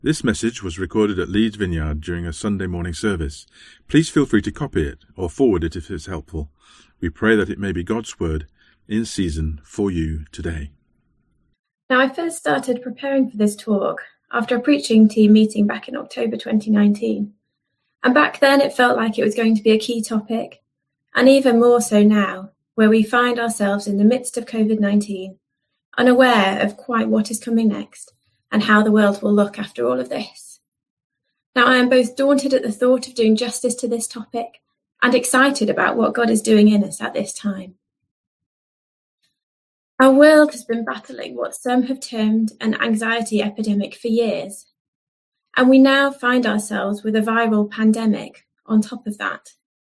This message was recorded at Leeds Vineyard during a Sunday morning service. Please feel free to copy it or forward it if it's helpful. We pray that it may be God's word in season for you today. Now, I first started preparing for this talk after a preaching team meeting back in October 2019. And back then it felt like it was going to be a key topic, and even more so now, where we find ourselves in the midst of COVID-19, unaware of quite what is coming next and how the world will look after all of this. Now, I am both daunted at the thought of doing justice to this topic and excited about what God is doing in us at this time. Our world has been battling what some have termed an anxiety epidemic for years, and we now find ourselves with a viral pandemic on top of that.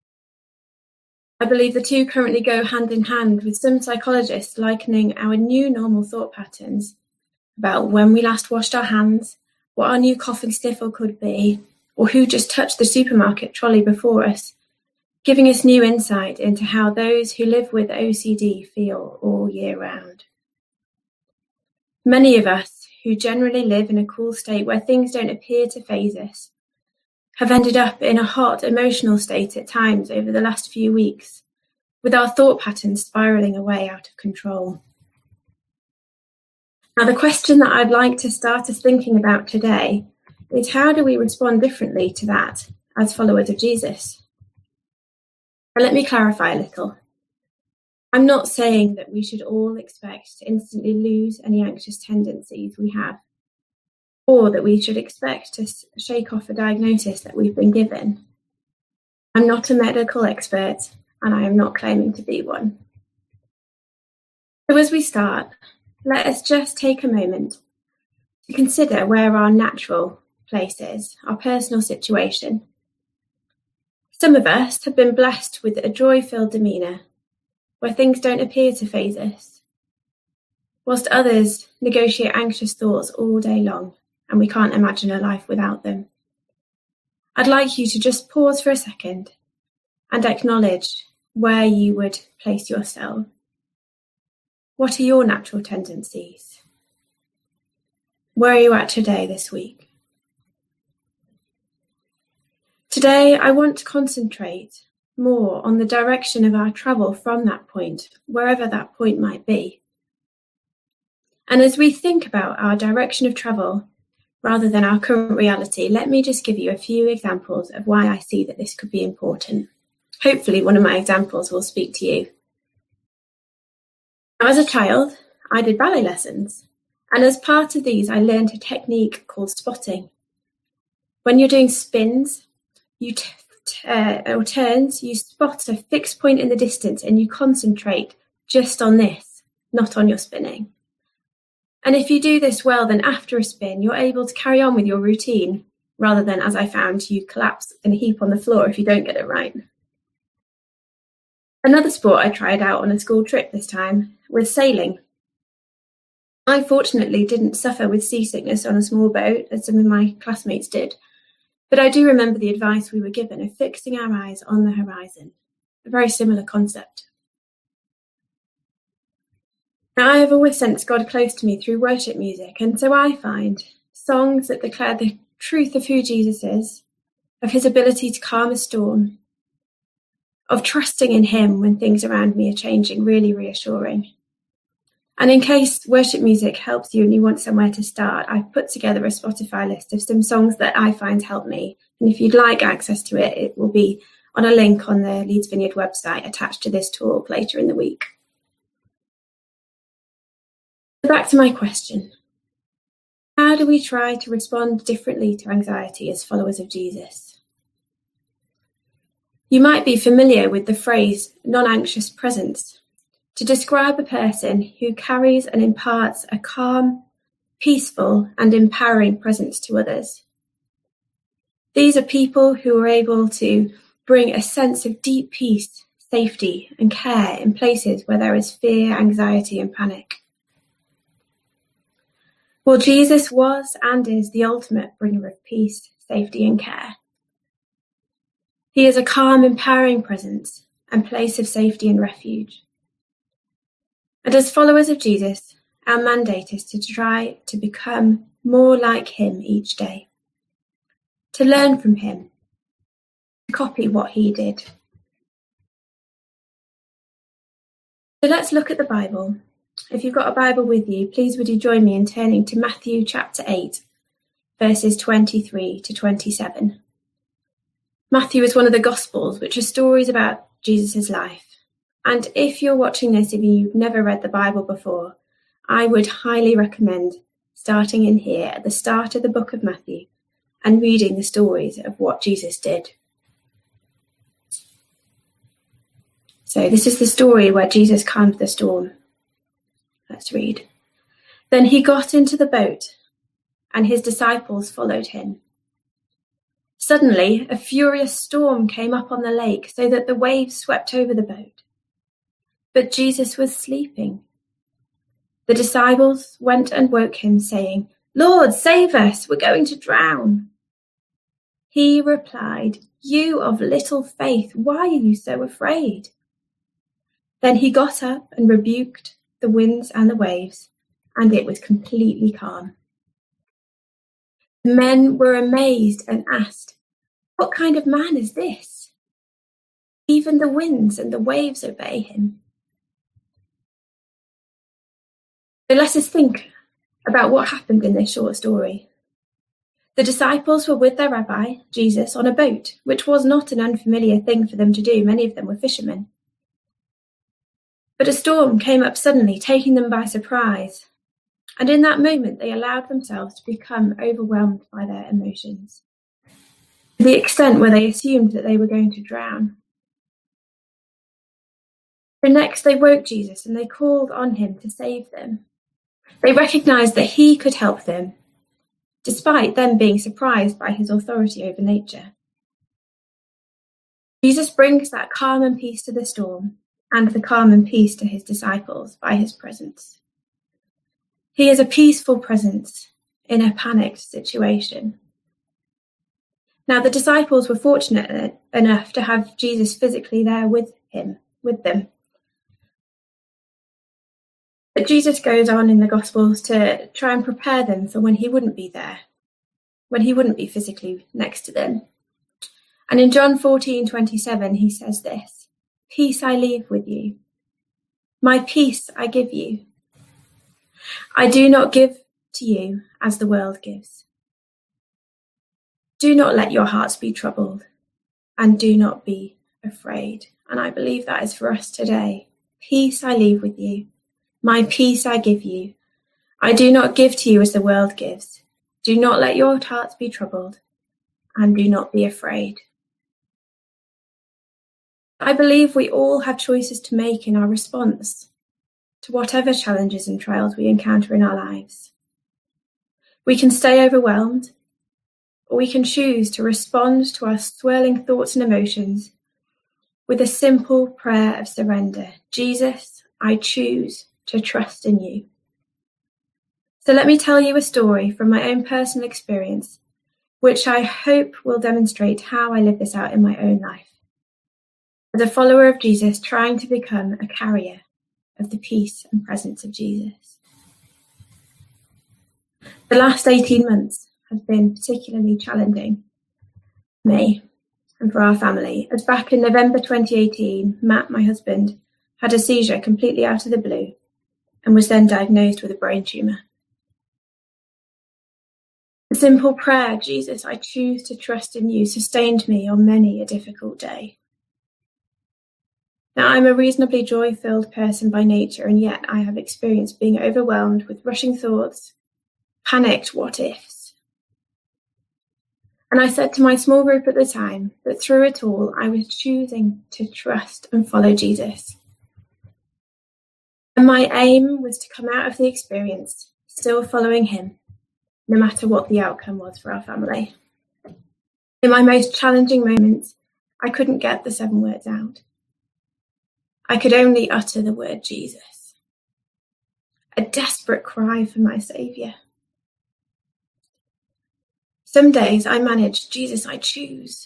I believe the two currently go hand in hand, with some psychologists likening our new normal thought patterns about when we last washed our hands, what our new coughing sniffle could be, or who just touched the supermarket trolley before us, giving us new insight into how those who live with OCD feel all year round. Many of us who generally live in a cool state where things don't appear to faze us have ended up in a hot emotional state at times over the last few weeks, with our thought patterns spiraling away out of control. Now, the question that I'd like to start us thinking about today is, how do we respond differently to that as followers of Jesus? And let me clarify a little. I'm not saying that we should all expect to instantly lose any anxious tendencies we have, or that we should expect to shake off a diagnosis that we've been given. I'm not a medical expert, and I am not claiming to be one. So as we start, let us just take a moment to consider where our natural place is, our personal situation. Some of us have been blessed with a joy-filled demeanour, where things don't appear to faze us, whilst others negotiate anxious thoughts all day long, and we can't imagine a life without them. I'd like you to just pause for a second and acknowledge where you would place yourself. What are your natural tendencies? Where are you at today, this week? Today, I want to concentrate more on the direction of our travel from that point, wherever that point might be. And as we think about our direction of travel, rather than our current reality, let me just give you a few examples of why I see that this could be important. Hopefully, one of my examples will speak to you. Now, as a child, I did ballet lessons, and as part of these, I learned a technique called spotting. When you're doing spins, or turns, you spot a fixed point in the distance and you concentrate just on this, not on your spinning. And if you do this well, then after a spin, you're able to carry on with your routine, rather than, as I found, you collapse in a heap on the floor if you don't get it right. Another sport I tried out on a school trip this time was sailing. I fortunately didn't suffer with seasickness on a small boat, as some of my classmates did, but I do remember the advice we were given of fixing our eyes on the horizon, a very similar concept. Now, I have always sensed God close to me through worship music, and so I find songs that declare the truth of who Jesus is, of his ability to calm a storm, of trusting in him when things around me are changing, really reassuring. And in case worship music helps you and you want somewhere to start, I've put together a Spotify list of some songs that I find help me. And if you'd like access to it, it will be on a link on the Leeds Vineyard website attached to this talk later in the week. Back to my question. How do we try to respond differently to anxiety as followers of Jesus? You might be familiar with the phrase non-anxious presence to describe a person who carries and imparts a calm, peaceful, and empowering presence to others. These are people who are able to bring a sense of deep peace, safety, and care in places where there is fear, anxiety, and panic. Well, Jesus was and is the ultimate bringer of peace, safety, and care. He is a calm, empowering presence and place of safety and refuge. And as followers of Jesus, our mandate is to try to become more like him each day, to learn from him, to copy what he did. So let's look at the Bible. If you've got a Bible with you, please would you join me in turning to Matthew chapter 8, verses 23 to 27. Matthew is one of the Gospels, which are stories about Jesus' life. And if you're watching this, if you've never read the Bible before, I would highly recommend starting in here at the start of the book of Matthew and reading the stories of what Jesus did. So this is the story where Jesus calmed the storm. Let's read. Then he got into the boat, and his disciples followed him. Suddenly, a furious storm came up on the lake, so that the waves swept over the boat. But Jesus was sleeping. The disciples went and woke him, saying, "Lord, save us, we're going to drown." He replied, "You of little faith, why are you so afraid?" Then he got up and rebuked the winds and the waves, and it was completely calm. The men were amazed and asked, "What kind of man is this? Even the winds and the waves obey him." So let us think about what happened in this short story. The disciples were with their rabbi, Jesus, on a boat, which was not an unfamiliar thing for them to do. Many of them were fishermen. But a storm came up suddenly, taking them by surprise. And in that moment, they allowed themselves to become overwhelmed by their emotions, to the extent where they assumed that they were going to drown. So next, they woke Jesus and they called on him to save them. They recognized that he could help them, despite them being surprised by his authority over nature. Jesus brings that calm and peace to the storm, and the calm and peace to his disciples by his presence. He is a peaceful presence in a panicked situation. Now, the disciples were fortunate enough to have Jesus physically there with them. But Jesus goes on in the Gospels to try and prepare them for when he wouldn't be there, when he wouldn't be physically next to them. And in John 14:27, he says this, "Peace I leave with you. My peace I give you. I do not give to you as the world gives. Do not let your hearts be troubled, and do not be afraid." And I believe that is for us today. Peace I leave with you. My peace I give you. I do not give to you as the world gives. Do not let your hearts be troubled, and do not be afraid. I believe we all have choices to make in our response to whatever challenges and trials we encounter in our lives. We can stay overwhelmed, or we can choose to respond to our swirling thoughts and emotions with a simple prayer of surrender. Jesus, I choose to trust in you. So let me tell you a story from my own personal experience, which I hope will demonstrate how I live this out in my own life. As a follower of Jesus, trying to become a carrier of the peace and presence of Jesus. The last 18 months have been particularly challenging for me and for our family, as back in November 2018, Matt, my husband, had a seizure completely out of the blue and was then diagnosed with a brain tumour. The simple prayer, Jesus, I choose to trust in you, sustained me on many a difficult day. Now, I'm a reasonably joy-filled person by nature, and yet I have experienced being overwhelmed with rushing thoughts, panicked what-ifs. And I said to my small group at the time that through it all, I was choosing to trust and follow Jesus. And my aim was to come out of the experience still following him, no matter what the outcome was for our family. In my most challenging moments, I couldn't get the 7 words out. I could only utter the word Jesus, a desperate cry for my Saviour. Some days I managed, Jesus, I choose.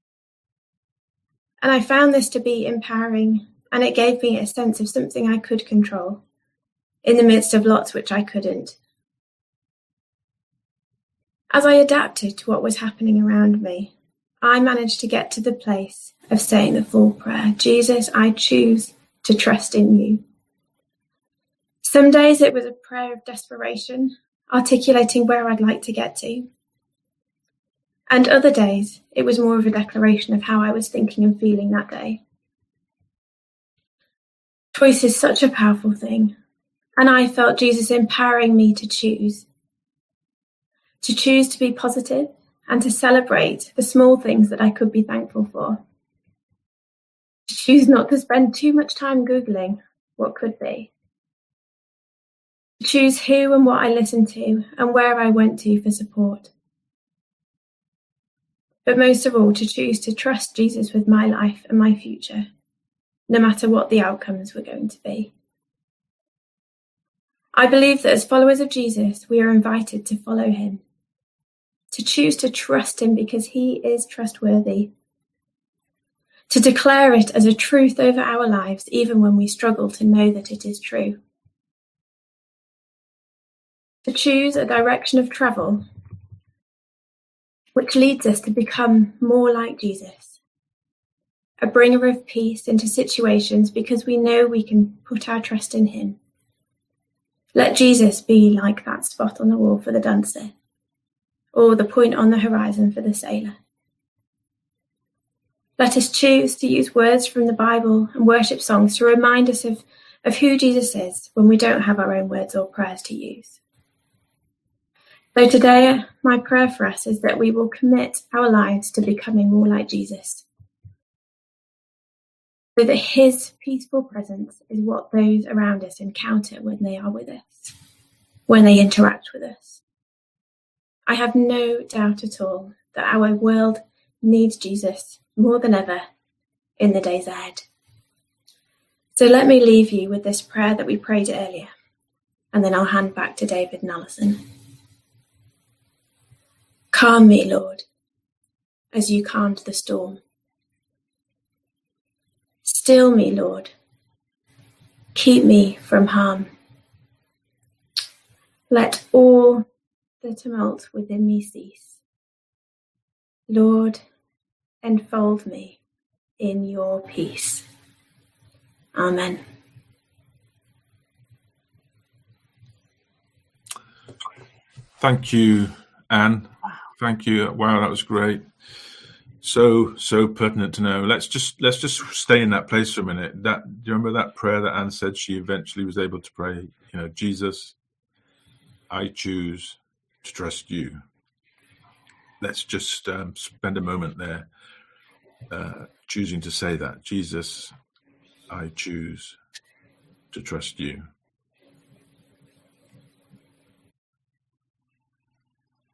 And I found this to be empowering, and it gave me a sense of something I could control in the midst of lots which I couldn't. As I adapted to what was happening around me, I managed to get to the place of saying the full prayer, Jesus, I choose to trust in you. Some days it was a prayer of desperation, articulating where I'd like to get to. And other days it was more of a declaration of how I was thinking and feeling that day. Choice is such a powerful thing, and I felt Jesus empowering me to choose to be positive and to celebrate the small things that I could be thankful for. To choose not to spend too much time Googling what could be. To choose who and what I listened to and where I went to for support. But most of all, to choose to trust Jesus with my life and my future, no matter what the outcomes were going to be. I believe that as followers of Jesus, we are invited to follow him, to choose to trust him because he is trustworthy, to declare it as a truth over our lives, even when we struggle to know that it is true, to choose a direction of travel which leads us to become more like Jesus, a bringer of peace into situations because we know we can put our trust in him. Let Jesus be like that spot on the wall for the dancer, or the point on the horizon for the sailor. Let us choose to use words from the Bible and worship songs to remind us of who Jesus is when we don't have our own words or prayers to use. So today, my prayer for us is that we will commit our lives to becoming more like Jesus, so that his peaceful presence is what those around us encounter when they are with us, when they interact with us. I have no doubt at all that our world needs Jesus more than ever in the days ahead. So let me leave you with this prayer that we prayed earlier, and then I'll hand back to David and Alison. Calm me, Lord, as you calmed the storm. Still me, Lord. Keep me from harm. Let all the tumult within me cease. Lord, enfold me in your peace. Amen. Thank you, Anne. Thank you. Wow, that was great. So pertinent to know. Let's just stay in that place for a minute. Do you remember that prayer that Anne said she eventually was able to pray? Jesus, I choose to trust you. Let's just spend a moment there, choosing to say that. Jesus, I choose to trust you.